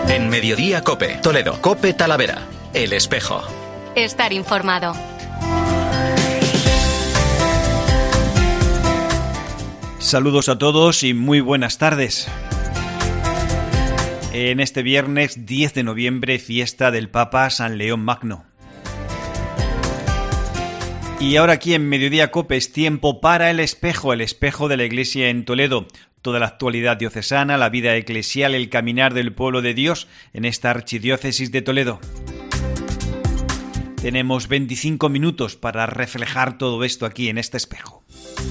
En Mediodía COPE, Toledo, COPE Talavera, El Espejo. Estar informado. Saludos a todos y muy buenas tardes. En este viernes 10 de noviembre, fiesta del Papa San León Magno. Y ahora aquí en Mediodía COPE es tiempo para el espejo de la Iglesia en Toledo. Toda la actualidad diocesana, la vida eclesial, el caminar del pueblo de Dios en esta archidiócesis de Toledo. Tenemos 25 minutos para reflejar todo esto aquí en este espejo.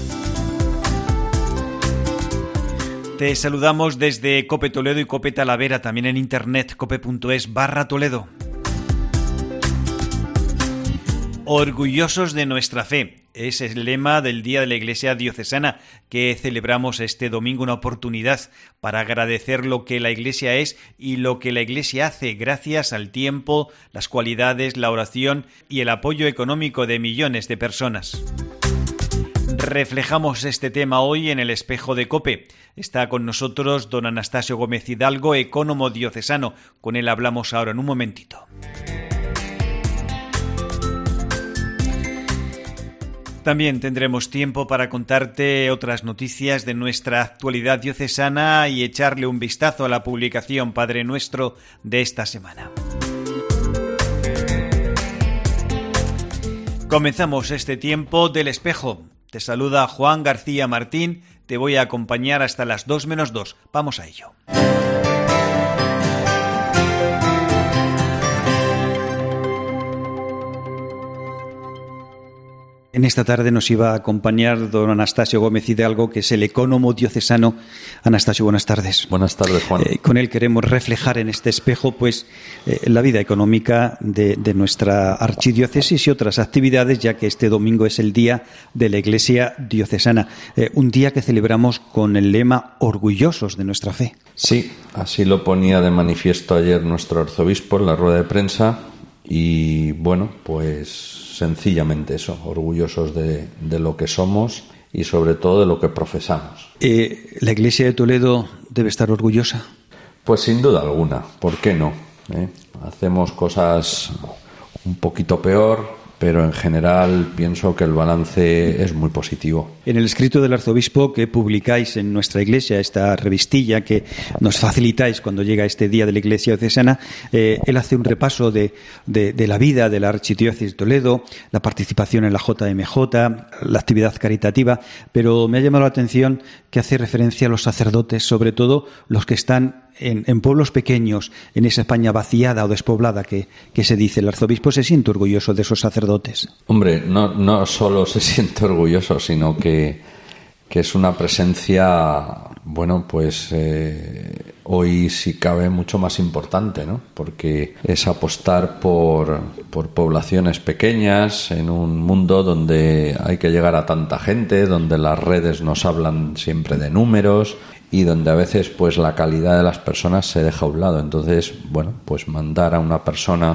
Te saludamos desde COPE Toledo y COPE Talavera, también en internet, cope.es/Toledo. Orgullosos de nuestra fe. Es el lema del Día de la Iglesia Diocesana que celebramos este domingo, una oportunidad para agradecer lo que la Iglesia es y lo que la Iglesia hace gracias al tiempo, las cualidades, la oración y el apoyo económico de millones de personas. Reflejamos este tema hoy en el espejo de COPE. Está con nosotros don Anastasio Gómez Hidalgo, ecónomo diocesano. Con él hablamos ahora en un momentito. También tendremos tiempo para contarte otras noticias de nuestra actualidad diocesana y echarle un vistazo a la publicación Padre Nuestro de esta semana. Comenzamos este tiempo del espejo. Te saluda Juan García Martín. Te voy a acompañar hasta las 2:02. Vamos a ello. En esta tarde nos iba a acompañar don Anastasio Gómez Hidalgo, que es el ecónomo diocesano. Anastasio, buenas tardes. Buenas tardes, Juan. Con él queremos reflejar en este espejo la vida económica de nuestra archidiócesis y otras actividades, ya que este domingo es el Día de la Iglesia Diocesana. Un día que celebramos con el lema Orgullosos de nuestra fe. Sí, así lo ponía de manifiesto ayer nuestro arzobispo en la rueda de prensa y, bueno, pues sencillamente eso, orgullosos de lo que somos y sobre todo de lo que profesamos. ¿La Iglesia de Toledo debe estar orgullosa? Pues sin duda alguna, ¿por qué no? Hacemos cosas un poquito peor, pero en general pienso que el balance es muy positivo. En el escrito del arzobispo que publicáis en nuestra iglesia, esta revistilla que nos facilitáis cuando llega este Día de la Iglesia Diocesana, él hace un repaso de la vida de la archidiócesis de Toledo, la participación en la JMJ, la actividad caritativa, pero me ha llamado la atención que hace referencia a los sacerdotes, sobre todo los que están en pueblos pequeños, en esa España vaciada o despoblada que se dice. El arzobispo se siente orgulloso de esos sacerdotes. Hombre, no solo se siente orgulloso, sino que es una presencia, bueno, pues hoy si cabe mucho más importante, ¿no? Porque es apostar por poblaciones pequeñas en un mundo donde hay que llegar a tanta gente, donde las redes nos hablan siempre de números y donde a veces pues la calidad de las personas se deja a un lado. Entonces, bueno, pues mandar a una persona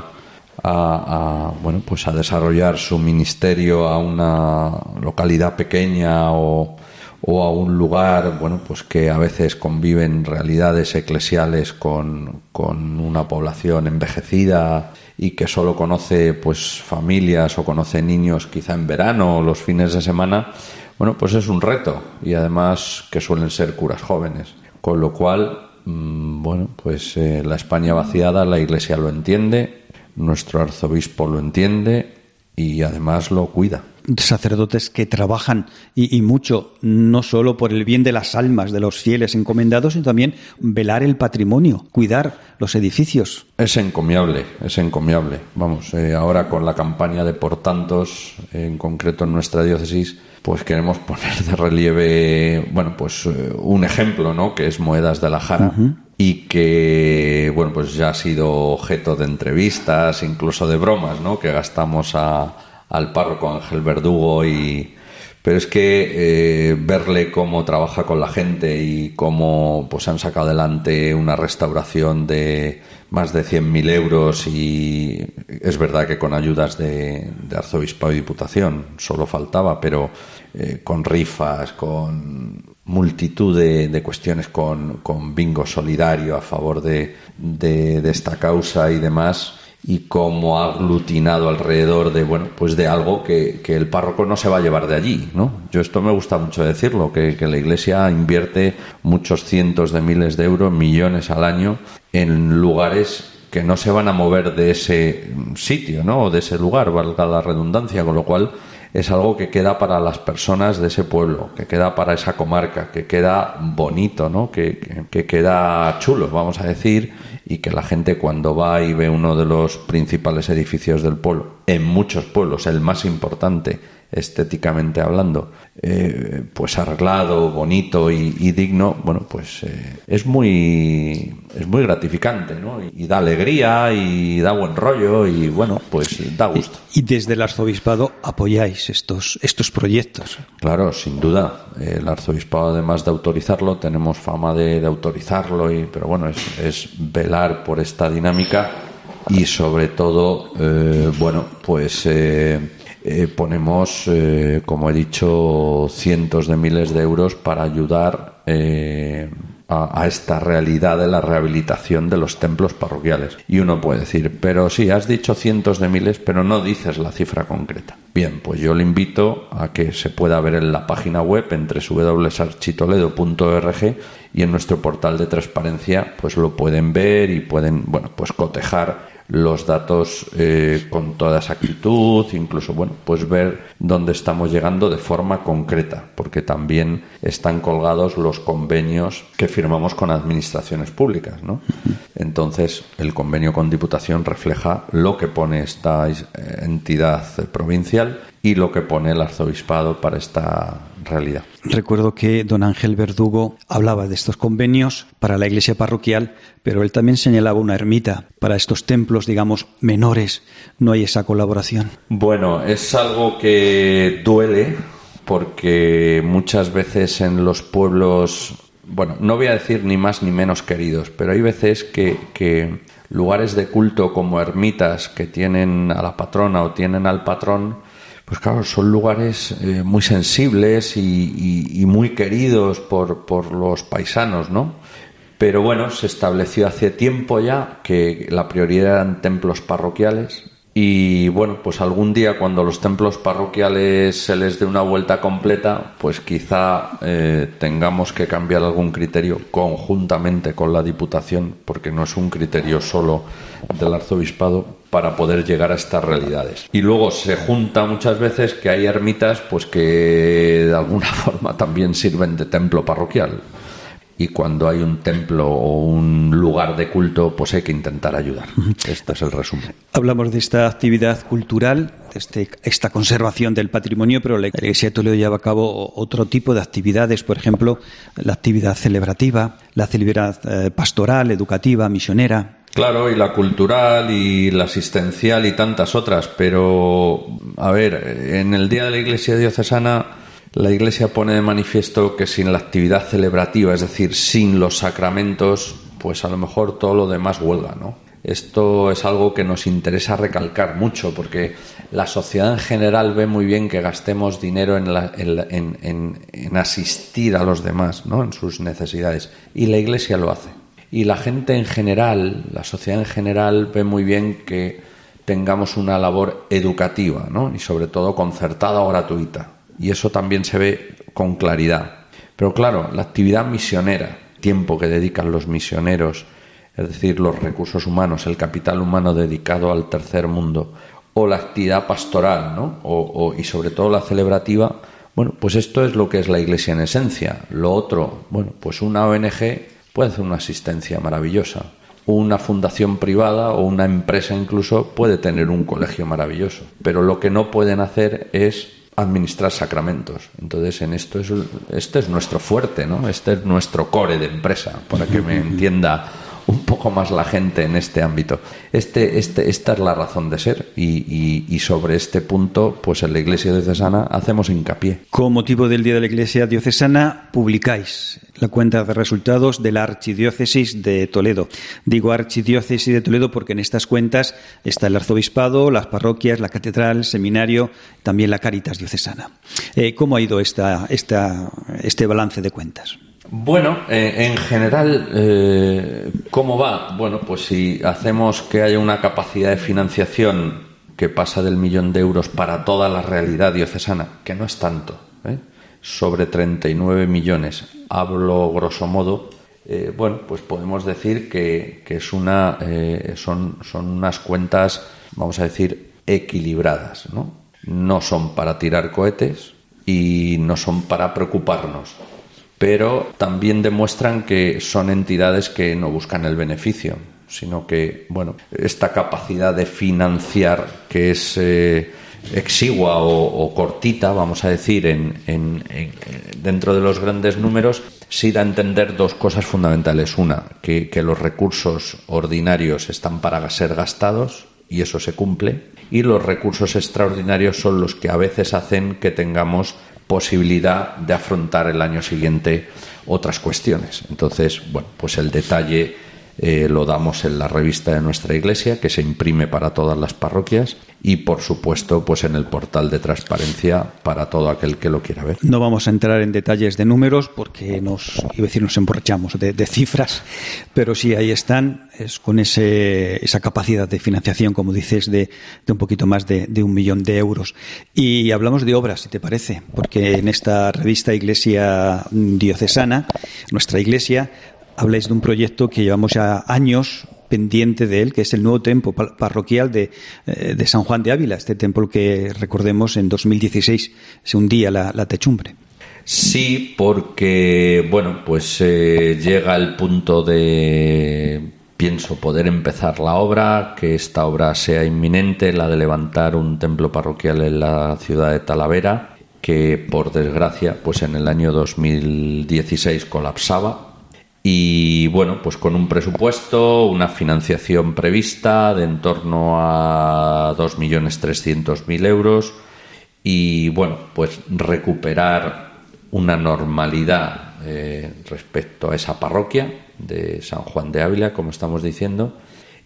a desarrollar su ministerio a una localidad pequeña o a un lugar, bueno, pues que a veces conviven realidades eclesiales con una población envejecida y que solo conoce pues familias o conoce niños quizá en verano o los fines de semana. Bueno, pues es un reto y además que suelen ser curas jóvenes, con lo cual, bueno, pues la España vaciada, la Iglesia lo entiende, nuestro arzobispo lo entiende y además lo cuida. Sacerdotes que trabajan y mucho, no solo por el bien de las almas de los fieles encomendados, sino también velar el patrimonio, cuidar los edificios. Es encomiable. Vamos, ahora con la campaña de Por Tantos, en concreto en nuestra diócesis, pues queremos poner de relieve, bueno, pues un ejemplo, ¿no? Que es Moedas de la Jara. Uh-huh. Y que, bueno, pues ya ha sido objeto de entrevistas, incluso de bromas, ¿no? Que gastamos al párroco Ángel Verdugo pero es que verle cómo trabaja con la gente y cómo pues han sacado adelante una restauración de más de 100.000 euros y es verdad que con ayudas de arzobispado y diputación solo faltaba, pero con rifas, con multitud de cuestiones con bingo solidario a favor de esta causa y demás, y cómo ha aglutinado alrededor de algo que el párroco no se va a llevar de allí, ¿no? Yo esto me gusta mucho decirlo, que la Iglesia invierte muchos cientos de miles de euros, millones al año, en lugares que no se van a mover de ese sitio, ¿no? O de ese lugar, valga la redundancia, con lo cual es algo que queda para las personas de ese pueblo, que queda para esa comarca, que queda bonito, ¿no? Que queda chulo, vamos a decir, y que la gente cuando va y ve uno de los principales edificios del pueblo, en muchos pueblos, el más importante estéticamente hablando, pues arreglado, bonito y digno, es muy gratificante, ¿no? Y da alegría y da buen rollo y pues da gusto. Y desde el arzobispado apoyáis estos proyectos. Claro, sin duda. El arzobispado, además de autorizarlo, tenemos fama de autorizarlo, pero bueno, es velar por esta dinámica y sobre todo, ponemos, como he dicho, cientos de miles de euros para ayudar a esta realidad de la rehabilitación de los templos parroquiales. Y uno puede decir, pero sí, has dicho cientos de miles, pero no dices la cifra concreta. Bien, pues yo le invito a que se pueda ver en la página web en www.architoledo.org, y en nuestro portal de transparencia pues lo pueden ver y pueden cotejar los datos con toda exactitud, incluso pues ver dónde estamos llegando de forma concreta, porque también están colgados los convenios que firmamos con administraciones públicas, ¿no? Entonces el convenio con Diputación refleja lo que pone esta entidad provincial y lo que pone el arzobispado para esta realidad. Recuerdo que don Ángel Verdugo hablaba de estos convenios para la iglesia parroquial, pero él también señalaba una ermita. Para estos templos, digamos, menores, no hay esa colaboración. Bueno, es algo que duele, porque muchas veces en los pueblos, no voy a decir ni más ni menos queridos, pero hay veces que lugares de culto como ermitas que tienen a la patrona o tienen al patrón, pues claro, son lugares muy sensibles y muy queridos por los paisanos, ¿no? Pero se estableció hace tiempo ya que la prioridad eran templos parroquiales y pues algún día cuando los templos parroquiales se les dé una vuelta completa, pues quizá tengamos que cambiar algún criterio conjuntamente con la Diputación, porque no es un criterio solo del arzobispado para poder llegar a estas realidades. Y luego se junta muchas veces que hay ermitas pues que de alguna forma también sirven de templo parroquial. Y cuando hay un templo o un lugar de culto, pues hay que intentar ayudar. Este es el resumen. Hablamos de esta actividad cultural, de esta conservación del patrimonio, pero la Iglesia de Toledo lleva a cabo otro tipo de actividades, por ejemplo, la actividad celebrativa, la actividad pastoral, educativa, misionera. Claro, y la cultural y la asistencial y tantas otras, pero, a ver, en el Día de la Iglesia Diocesana, la Iglesia pone de manifiesto que sin la actividad celebrativa, es decir, sin los sacramentos, pues a lo mejor todo lo demás huelga, ¿no? Esto es algo que nos interesa recalcar mucho, porque la sociedad en general ve muy bien que gastemos dinero en asistir a los demás, ¿no? En sus necesidades, y la Iglesia lo hace. Y la gente en general, la sociedad en general, ve muy bien que tengamos una labor educativa, ¿no? Y sobre todo concertada o gratuita. Y eso también se ve con claridad. Pero claro, la actividad misionera, tiempo que dedican los misioneros, es decir, los recursos humanos, el capital humano dedicado al tercer mundo, o la actividad pastoral, ¿no? Y sobre todo la celebrativa, pues esto es lo que es la Iglesia en esencia. Lo otro, pues una ONG puede hacer una asistencia maravillosa. Una fundación privada o una empresa incluso puede tener un colegio maravilloso. Pero lo que no pueden hacer es administrar sacramentos. Entonces, en esto este es nuestro fuerte, ¿no? Este es nuestro core de empresa, para que me entienda un poco más la gente en este ámbito. Esta es la razón de ser y sobre este punto, pues en la Iglesia Diocesana hacemos hincapié. Con motivo del Día de la Iglesia Diocesana, publicáis la cuenta de resultados de la Archidiócesis de Toledo. Digo Archidiócesis de Toledo porque en estas cuentas está el arzobispado, las parroquias, la catedral, el seminario, también la Cáritas diocesana. ¿Cómo ha ido este balance de cuentas? Bueno, en general, ¿cómo va? Bueno, pues si hacemos que haya una capacidad de financiación que pasa del 1.000.000 de euros para toda la realidad diocesana, que no es tanto, sobre 39 millones, hablo grosso modo, bueno, pues podemos decir que es son unas cuentas, vamos a decir, equilibradas, ¿no? No son para tirar cohetes y no son para preocuparnos, pero también demuestran que son entidades que no buscan el beneficio, sino que, bueno, esta capacidad de financiar que es exigua o cortita, vamos a decir, dentro de los grandes números, sí da a entender dos cosas fundamentales. Una, que los recursos ordinarios están para ser gastados, y eso se cumple, y los recursos extraordinarios son los que a veces hacen que tengamos posibilidad de afrontar el año siguiente otras cuestiones. Entonces, bueno, pues el detalle lo damos en la revista de nuestra Iglesia, que se imprime para todas las parroquias, y por supuesto pues en el portal de transparencia para todo aquel que lo quiera ver. No vamos a entrar en detalles de números porque nos emborrachamos de cifras, pero sí, ahí están, es con esa capacidad de financiación, como dices, de un poquito más de 1.000.000 de euros. Y hablamos de obras, si te parece, porque en esta revista Iglesia Diocesana, nuestra Iglesia, habláis de un proyecto que llevamos ya años pendiente de él, que es el nuevo templo parroquial de San Juan de Ávila, este templo que, recordemos, en 2016 se hundía la techumbre. Sí, porque, bueno, pues llega el punto de, pienso, poder empezar la obra, que esta obra sea inminente, la de levantar un templo parroquial en la ciudad de Talavera, que por desgracia, pues en el año 2016 colapsaba. Y bueno, pues con un presupuesto, una financiación prevista de en torno a 2.300.000 euros y bueno, pues recuperar una normalidad respecto a esa parroquia de San Juan de Ávila, como estamos diciendo,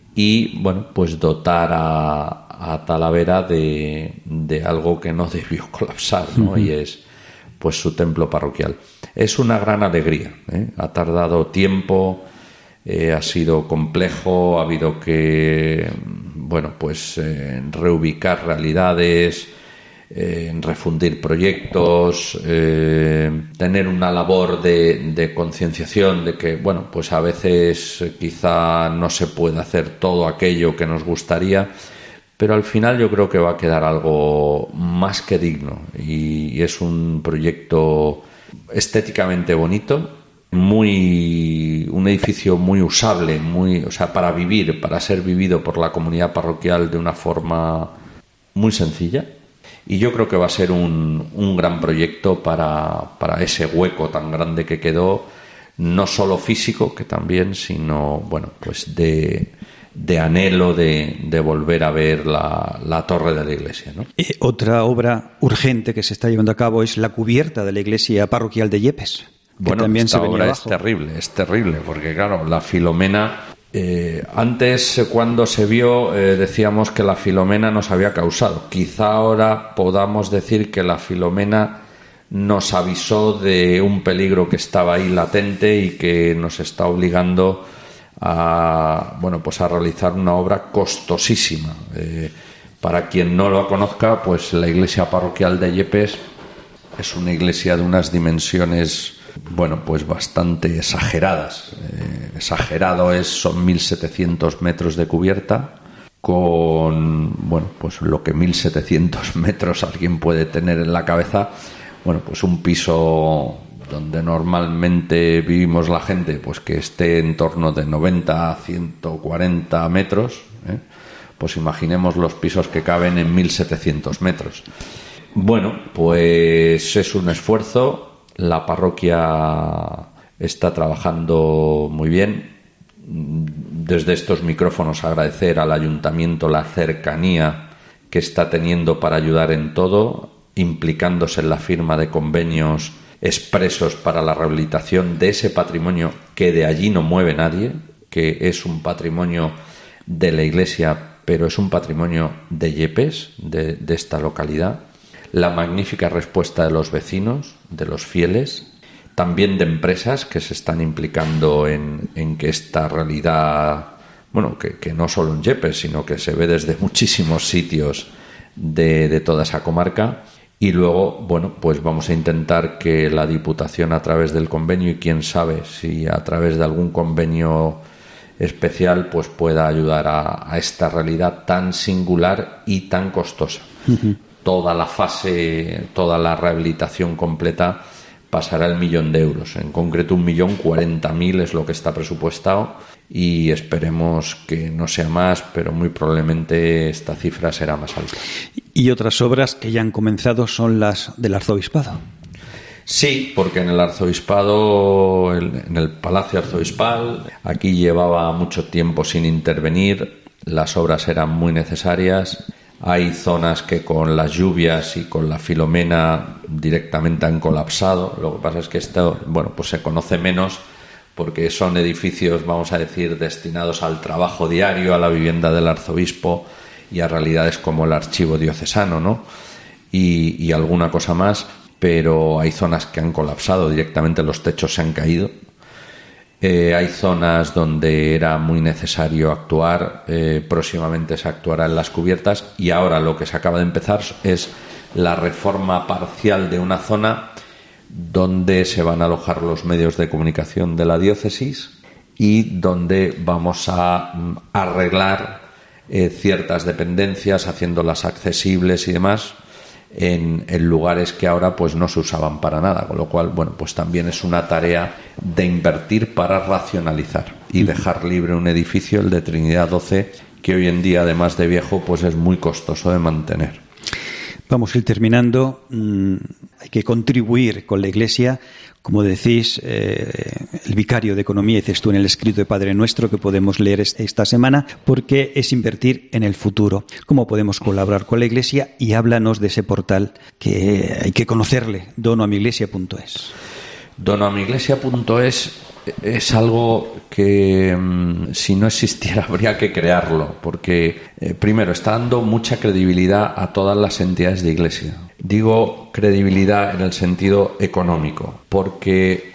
y bueno, pues dotar a Talavera de algo que no debió colapsar, ¿no? Y es pues su templo parroquial. Es una gran alegría, ha tardado tiempo, ha sido complejo, ha habido que, bueno, pues reubicar realidades, refundir proyectos, tener una labor de concienciación de que, bueno, pues a veces quizá no se puede hacer todo aquello que nos gustaría, pero al final yo creo que va a quedar algo más que digno y es un proyecto estéticamente bonito, un edificio muy usable, o sea, para vivir, para ser vivido por la comunidad parroquial de una forma muy sencilla. Y yo creo que va a ser un gran proyecto para ese hueco tan grande que quedó, no solo físico, que también, sino, bueno, pues de anhelo de volver a ver la torre de la iglesia, ¿no? Otra obra urgente que se está llevando a cabo es la cubierta de la iglesia parroquial de Yepes. Bueno, también esta se venía obra abajo. es terrible, porque claro, la Filomena, antes cuando se vio decíamos que la Filomena nos había causado. Quizá ahora podamos decir que la Filomena nos avisó de un peligro que estaba ahí latente y que nos está obligando a realizar una obra costosísima. Para quien no lo conozca, pues la iglesia parroquial de Yepes es una iglesia de unas dimensiones, bueno, pues bastante exageradas. Exagerado son 1.700 metros de cubierta, con, bueno, pues lo que 1.700 metros alguien puede tener en la cabeza. Bueno, pues un piso donde normalmente vivimos la gente, pues que esté en torno de 90 a 140 metros, pues imaginemos los pisos que caben en 1.700 metros. Bueno, pues es un esfuerzo, la parroquia está trabajando muy bien. desde estos micrófonos agradecer al Ayuntamiento la cercanía que está teniendo para ayudar en todo, implicándose en la firma de convenios expresos para la rehabilitación de ese patrimonio que de allí no mueve nadie, que es un patrimonio de la Iglesia, pero es un patrimonio de Yepes, de esta localidad. La magnífica respuesta de los vecinos, de los fieles, también de empresas que se están implicando en que esta realidad, bueno, que no solo en Yepes, sino que se ve desde muchísimos sitios de toda esa comarca. Y luego, bueno, pues vamos a intentar que la Diputación, a través del convenio, y quién sabe si a través de algún convenio especial, pues pueda ayudar a esta realidad tan singular y tan costosa. Uh-huh. Toda la fase, toda la rehabilitación completa pasará el 1.000.000 de euros. En concreto, 1.040.000 es lo que está presupuestado, y esperemos que no sea más, pero muy probablemente esta cifra será más alta. Y otras obras que ya han comenzado son las del Arzobispado. Sí, porque en el Arzobispado, en el Palacio Arzobispal, aquí llevaba mucho tiempo sin intervenir, las obras eran muy necesarias. Hay zonas que con las lluvias y con la Filomena directamente han colapsado. Lo que pasa es que esto, bueno, pues se conoce menos porque son edificios, vamos a decir, destinados al trabajo diario, a la vivienda del arzobispo y a realidades como el archivo diocesano, ¿no? Y alguna cosa más, pero hay zonas que han colapsado directamente, los techos se han caído. Hay zonas donde era muy necesario actuar, próximamente se actuará en las cubiertas, y ahora lo que se acaba de empezar es la reforma parcial de una zona donde se van a alojar los medios de comunicación de la diócesis y donde vamos a arreglar ciertas dependencias, haciéndolas accesibles y demás, en lugares que ahora pues no se usaban para nada, con lo cual, bueno, pues también es una tarea de invertir para racionalizar y dejar libre un edificio, el de Trinidad 12, que hoy en día, además de viejo, pues es muy costoso de mantener. Vamos a ir terminando. Hay que contribuir con la Iglesia. Como decís, el vicario de Economía, dices tú en el escrito de Padre Nuestro que podemos leer esta semana, porque es invertir en el futuro. ¿Cómo podemos colaborar con la Iglesia? Y háblanos de ese portal que hay que conocerle, donoamiglesia.es. Donoamiglesia.es es algo que si no existiera habría que crearlo, porque primero está dando mucha credibilidad a todas las entidades de Iglesia. Digo credibilidad en el sentido económico, porque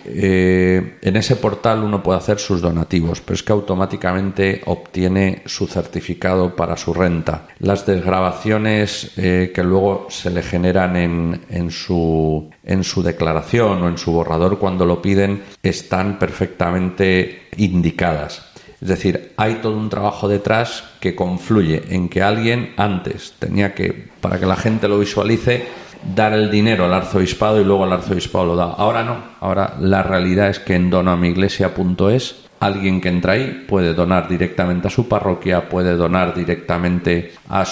en ese portal uno puede hacer sus donativos, pero es que automáticamente obtiene su certificado para su renta. Las desgravaciones que luego se le generan en su declaración o en su borrador cuando lo piden están perfectamente indicadas. Es decir, hay todo un trabajo detrás que confluye en que alguien antes tenía que, para que la gente lo visualice, dar el dinero al arzobispado y luego el arzobispado lo da. Ahora no. Ahora la realidad es que en donoamiglesia.es alguien que entra ahí puede donar directamente a su parroquia, puede donar directamente al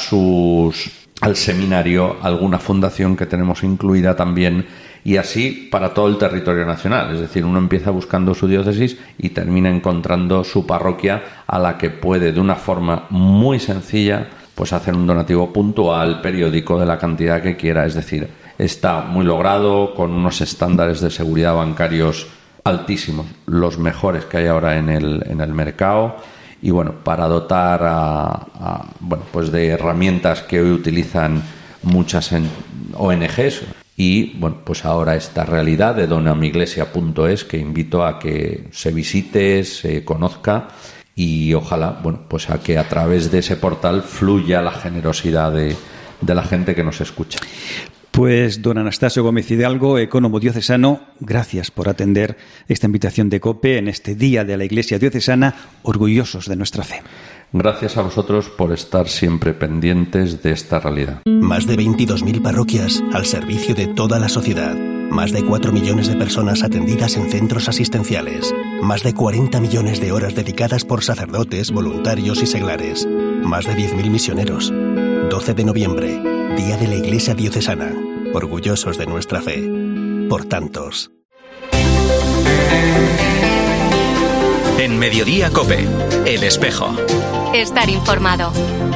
seminario, alguna fundación que tenemos incluida también, y así para todo el territorio nacional. Es decir, uno empieza buscando su diócesis y termina encontrando su parroquia a la que puede, de una forma muy sencilla, pues hacer un donativo puntual, periódico, de la cantidad que quiera. Es decir, está muy logrado, con unos estándares de seguridad bancarios altísimos, los mejores que hay ahora en el mercado. Y bueno, para dotar pues de herramientas que hoy utilizan muchas ONGs. Y bueno, pues ahora esta realidad de donoamiglesia.es, que invito a que se visite, se conozca y ojalá, bueno, pues a que a través de ese portal fluya la generosidad de la gente que nos escucha. Pues don Anastasio Gómez Hidalgo, ecónomo diocesano, gracias por atender esta invitación de COPE en este Día de la Iglesia Diocesana, orgullosos de nuestra fe. Gracias a vosotros por estar siempre pendientes de esta realidad. Más de 22.000 parroquias al servicio de toda la sociedad. Más de 4 millones de personas atendidas en centros asistenciales. Más de 40 millones de horas dedicadas por sacerdotes, voluntarios y seglares. Más de 10.000 misioneros. 12 de noviembre, Día de la Iglesia Diocesana. Orgullosos de nuestra fe. Por tantos. En Mediodía COPE, El Espejo. Estar informado.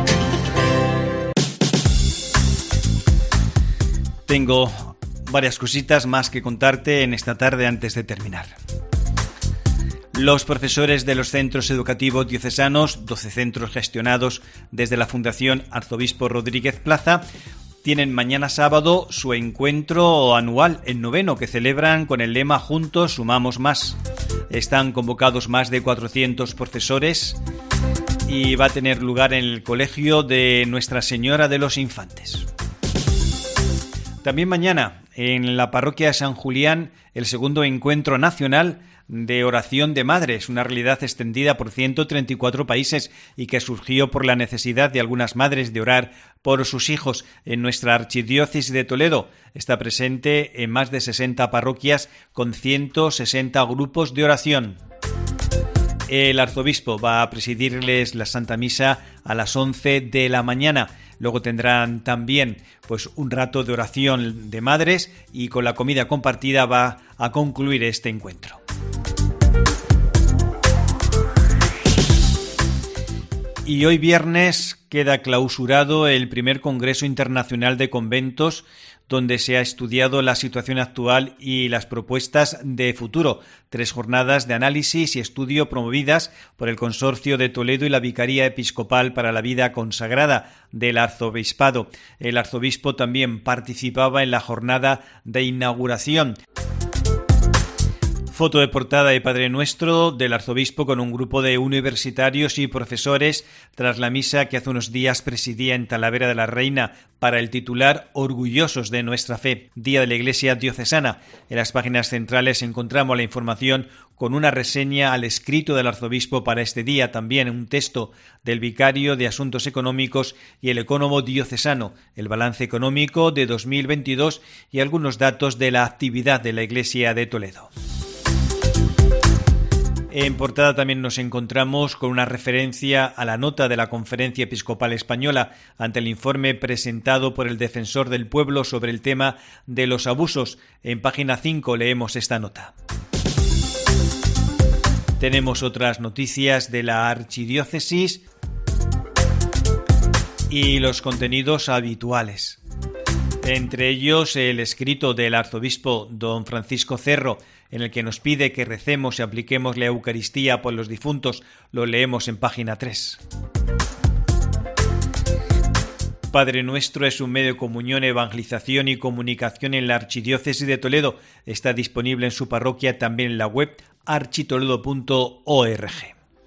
Tengo varias cositas más que contarte en esta tarde antes de terminar. Los profesores de los centros educativos diocesanos, 12 centros gestionados desde la Fundación Arzobispo Rodríguez Plaza, tienen mañana sábado su encuentro anual, el 9º, que celebran con el lema Juntos sumamos más. Están convocados más de 400 profesores y va a tener lugar en el colegio de Nuestra Señora de los Infantes. También mañana, en la parroquia de San Julián, el segundo encuentro nacional de oración de madres, una realidad extendida por 134 países y que surgió por la necesidad de algunas madres de orar por sus hijos. En nuestra archidiócesis de Toledo está presente en más de 60 parroquias con 160 grupos de oración. El arzobispo va a presidirles la Santa Misa a las 11 de la mañana. Luego tendrán también un rato de oración de madres y con la comida compartida va a concluir este encuentro. Y hoy viernes queda clausurado el primer Congreso Internacional de Conventos, donde se ha estudiado la situación actual y las propuestas de futuro. 3 jornadas de análisis y estudio promovidas por el Consorcio de Toledo y la Vicaría Episcopal para la Vida Consagrada del Arzobispado. El arzobispo también participaba en la jornada de inauguración. Foto de portada de Padre Nuestro del arzobispo con un grupo de universitarios y profesores tras la misa que hace unos días presidía en Talavera de la Reina para el titular Orgullosos de nuestra fe, Día de la Iglesia Diocesana. En las páginas centrales encontramos la información con una reseña al escrito del arzobispo para este día, también un texto del vicario de Asuntos Económicos y el ecónomo diocesano, el balance económico de 2022 y algunos datos de la actividad de la Iglesia de Toledo. En portada también nos encontramos con una referencia a la nota de la Conferencia Episcopal Española ante el informe presentado por el Defensor del Pueblo sobre el tema de los abusos. En página 5 leemos esta nota. Tenemos otras noticias de la archidiócesis y los contenidos habituales. Entre ellos el escrito del arzobispo don Francisco Cerro, en el que nos pide que recemos y apliquemos la Eucaristía por los difuntos, lo leemos en página 3. Padre Nuestro es un medio de comunión, evangelización y comunicación en la Archidiócesis de Toledo. Está disponible en su parroquia, también en la web architoledo.org.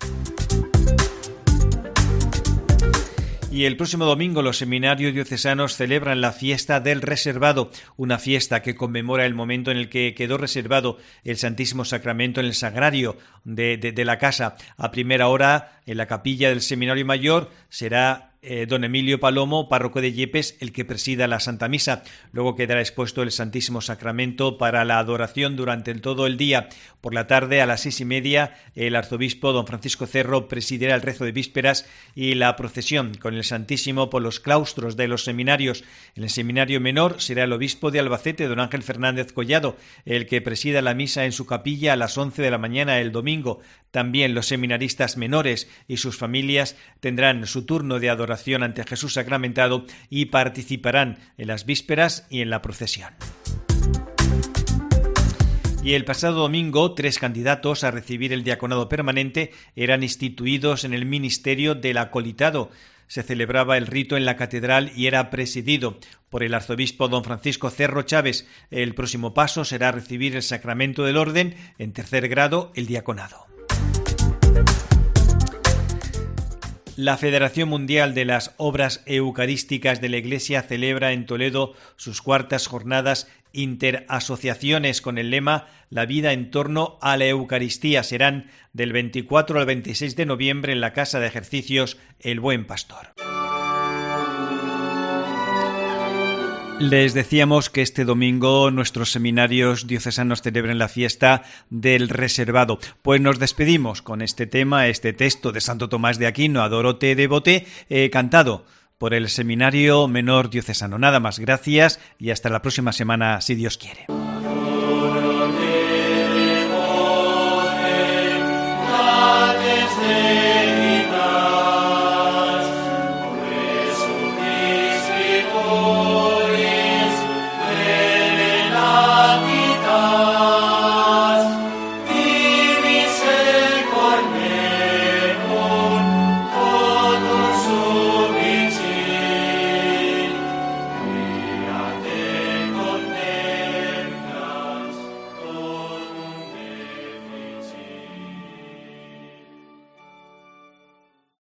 Y el próximo domingo los seminarios diocesanos celebran la fiesta del reservado, una fiesta que conmemora el momento en el que quedó reservado el Santísimo Sacramento en el sagrario de la casa. A primera hora, en la capilla del Seminario Mayor, será don Emilio Palomo, párroco de Yepes, el que presida la Santa Misa. Luego quedará expuesto el Santísimo Sacramento para la adoración durante todo el día. Por la tarde, a las 6:30, el arzobispo don Francisco Cerro presidirá el rezo de vísperas y la procesión con el Santísimo por los claustros de los seminarios. En el Seminario Menor será el obispo de Albacete, don Ángel Fernández Collado, el que presida la misa en su capilla a las 11 de la mañana el domingo. También los seminaristas menores y sus familias tendrán su turno de adoración ante Jesús sacramentado y participarán en las vísperas y en la procesión. Y el pasado domingo, 3 candidatos a recibir el diaconado permanente eran instituidos en el ministerio del acolitado. Se celebraba el rito en la catedral y era presidido por el arzobispo don Francisco Cerro Chávez. El próximo paso será recibir el sacramento del orden, en 3er grado, el diaconado. La Federación Mundial de las Obras Eucarísticas de la Iglesia celebra en Toledo sus 4ª jornadas interasociaciones con el lema La vida en torno a la Eucaristía. Serán del 24 al 26 de noviembre en la Casa de Ejercicios El Buen Pastor. Les decíamos que este domingo nuestros seminarios diocesanos celebran la fiesta del reservado. Pues nos despedimos con este tema, este texto de Santo Tomás de Aquino, Adoro te devote, cantado por el Seminario Menor Diocesano. Nada más, gracias y hasta la próxima semana, si Dios quiere.